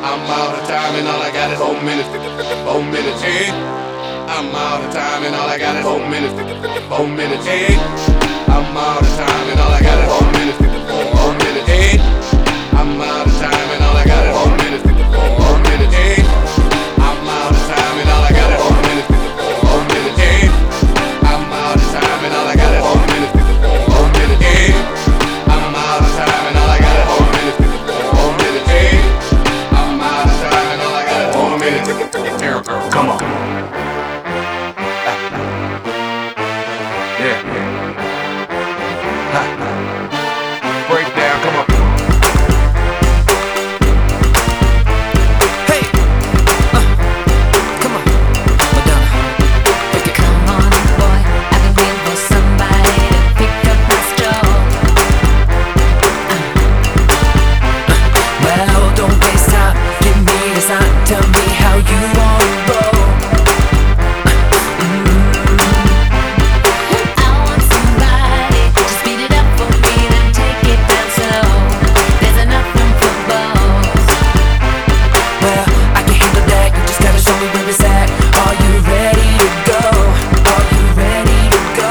I'm out of time and all I got is 4 minutes. 4 minutes, eh? I'm out of time and all I got is 4 minutes. 4 minutes, eh? I'm out of time and all I got is 4 minutes. 4 minutes, eh? I'm out of time and all I got is 4 minutes. 4 minutes, eh? I'm out of time and all I got is 4 minutes. 4 minutes, eh? I'm out of time and all I got is 4 minutes. 4 minutes, eh? I'm out of time and all I got is 4 minutes. 4 minutes, eh? I'm out of time and all I got is 4 minutes. Come on. Yeah. Breakdown, come on. Hey, come on, Madonna. Come on, boy, I've been waiting for somebody to pick up my straw. Well, don't waste time. Give me a sign. Tell me how you want to roll. I want somebody to speed it up for me, then take it down slow. There's enough room for both. Well, I can handle that. You just gotta show me where it's at. Are you ready to go? Are you ready to go?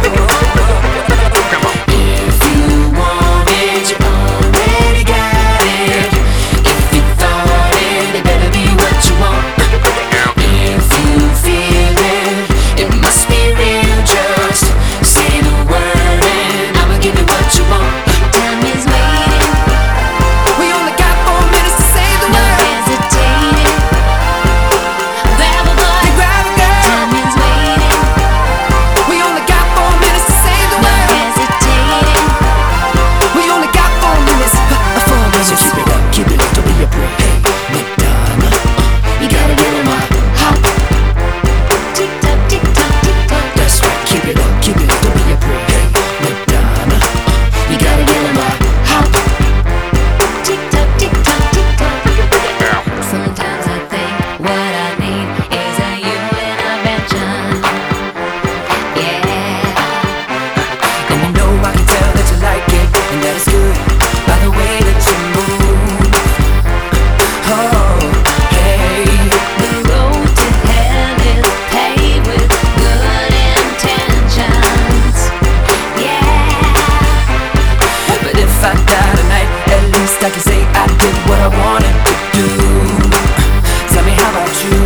If you want it, you already got it. If you thought it, it better be what you want. If you feel it, it must be real. Just say the word and I'ma give you what you want. Time is waiting, We only got 4 minutes to say the no word. hesitating. Grab a boy, Grab a girl. time is waiting, We only got 4 minutes to say the no word. hesitating. We only got 4 minutes. 4 minutes. So keep it up, don't be a break. Hey, Madonna, you gotta get on my hop. Tick tock, tick tock, tick tock. That's right, keep it up, don't be a break. Hey, Madonna, you gotta get on my hop. Tick tock, tick tock, tick tock. Sometimes I think what I need is a you intervention. Yeah. And I know I can tell that you like it, and that is good by the way that you move. Oh, hey. The road to hell is paved with good intentions. Yeah. But if I die tonight, at least I can say I did what I wanted to do. Tell me, how about you?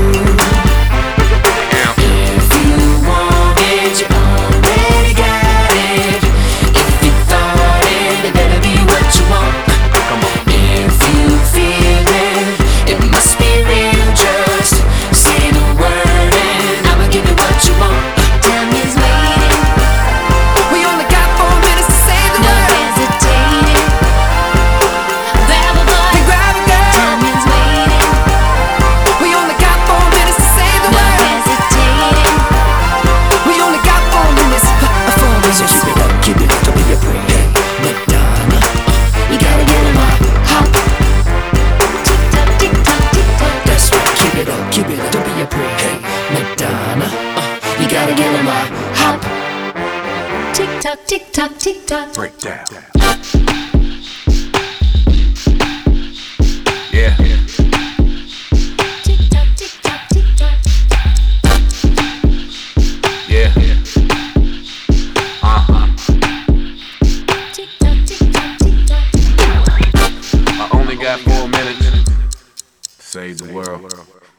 If you want it, you already got it. If you thought it, it better be what you want. If you feel it, it must be real. Just say the word and I'ma give you what you want. Time is waiting, We only got 4 minutes to say the no word. hesitating. Grab a boy, Grab a girl. time is waiting, We only got 4 minutes to say the no word. hesitating. We only got 4 minutes. 4 minutes. So keep it up, don't be a break. Hey, Madonna, you gotta get on my hop. Tick tock, tick tock, tick tock. That's right, keep it up, don't be a break. Hey, Madonna, you gotta get on my hop. Tick tock, tick tock, tick tock. Breakdown. Yeah. Tick tock, tick tock, tick tock. Yeah. Tick tock, tick tock, tick tock. I only got 4 minutes. Save the world.